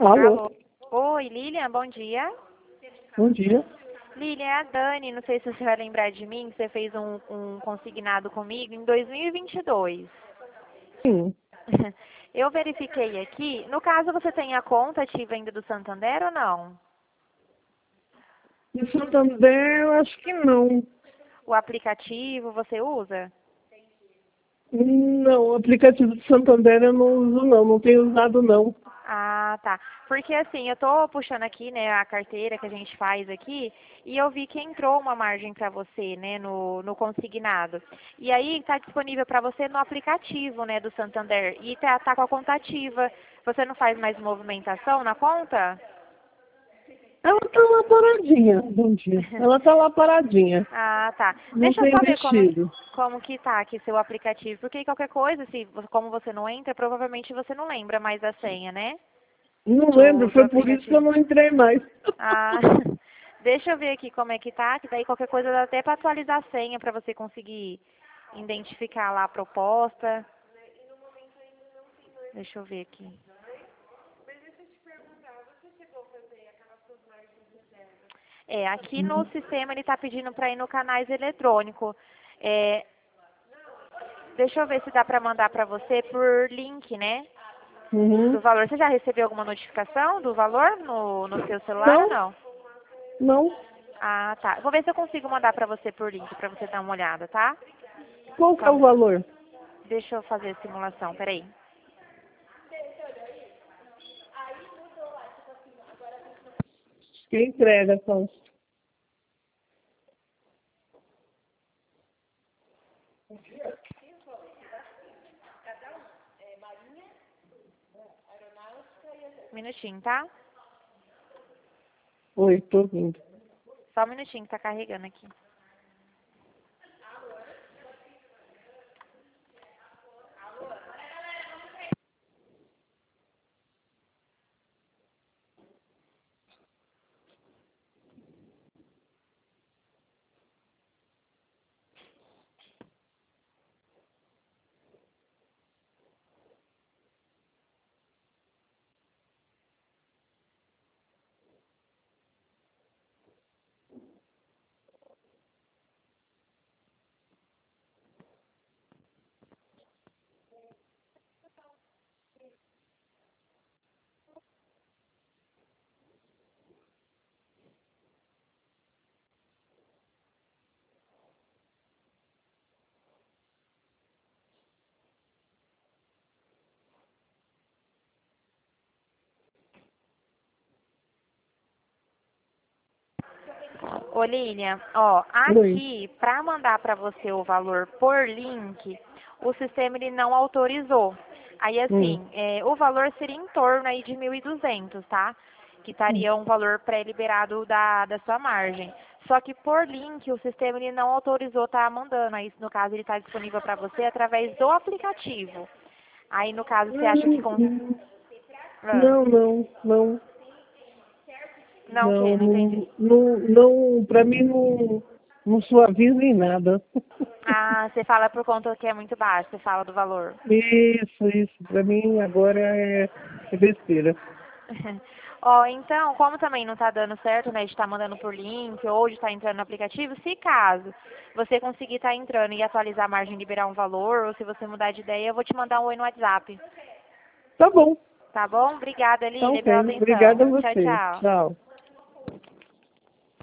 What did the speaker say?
Alô, Alô. Oi, Lilian, bom dia. bom dia. Lilian, é a Dani, não sei se você vai lembrar de mim, que você fez um consignado comigo em 2022. Sim, Eu verifiquei aqui, no caso você tem a conta ativa ainda do Santander ou não? de Santander eu acho que não. O aplicativo você usa? Não, o aplicativo de Santander eu não uso não tenho usado não. Ah, tá. Porque assim, eu tô puxando aqui, né, a carteira que a gente faz aqui, e eu vi que entrou uma margem para você, né, no consignado. E aí tá disponível para você no aplicativo, né, do Santander. E tá com a conta ativa. Você não faz mais movimentação na conta? Ela tá lá paradinha, bom dia. Ela tá lá paradinha, Ah, tá. não Deixa eu tem só ver mexido. como que tá aqui seu aplicativo. Porque qualquer coisa, se, como você não entra, provavelmente você não lembra mais a senha, né? Não lembro, Do foi por isso que eu aplicativo. não entrei mais. Ah, deixa eu ver aqui como é que tá, que daí qualquer coisa dá até para atualizar a senha para você conseguir identificar lá a proposta. Deixa eu ver aqui. É, aqui no sistema ele está pedindo para ir no canais eletrônico. É, deixa eu ver se dá para mandar para você por link, né? Uhum. Do valor. Você já recebeu alguma notificação do valor no seu celular ou Não, não? não. Ah, tá. Vou ver se eu consigo mandar para você por link, para você dar uma olhada, tá? Qual que é o Só, valor? deixa eu fazer a simulação, peraí. Que entrega, só. Um minutinho, tá? Oi, tô vindo. Só um minutinho que tá carregando aqui. Ô, Lilian, ó, Oi. aqui, para mandar para você o valor por link, o sistema ele não autorizou. Aí, Hum. assim, o valor seria em torno aí de 1.200, tá? Que estaria um valor pré-liberado da sua margem. Só que por link, o sistema ele não autorizou tá mandando. Aí, no caso, ele está disponível para você através do aplicativo. Aí, no caso, você acha que... Ah, Não, não, não. não, o quê? Não, Não entendi. pra mim não suaviza em nada. Ah, você fala por conta que é muito baixo, você fala do valor. Isso, pra mim agora é besteira. Ó, então, como também não tá dando certo, né, de estar mandando por link ou de estar entrando no aplicativo, se caso você conseguir estar entrando e atualizar a margem, liberar um valor, ou se você mudar de ideia, eu vou te mandar um oi no WhatsApp. Tá bom, Tá bom? Obrigada, tá Lília, pela ok. Obrigada a atenção. Tchau, você. tchau. Tchau.